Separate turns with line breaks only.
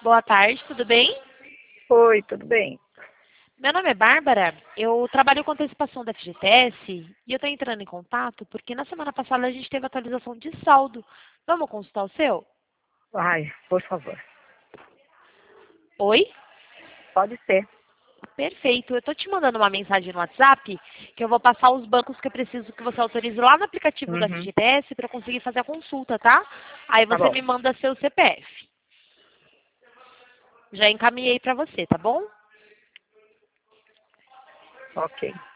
Boa tarde, tudo bem?
Oi, tudo bem?
Meu nome é Bárbara, eu trabalho com antecipação da FGTS e eu estou entrando em contato porque na semana passada a gente teve atualização de saldo. Vamos consultar o seu?
Ai, por favor.
Oi?
Pode ser.
Perfeito. Eu estou te mandando uma mensagem no WhatsApp que eu vou passar os bancos que eu preciso que você autorize lá no aplicativo da
Uhum,
FGTS para conseguir fazer a consulta, tá? Aí
tá
você
bom.
me manda seu CPF. Já encaminhei para você, tá bom?
Ok.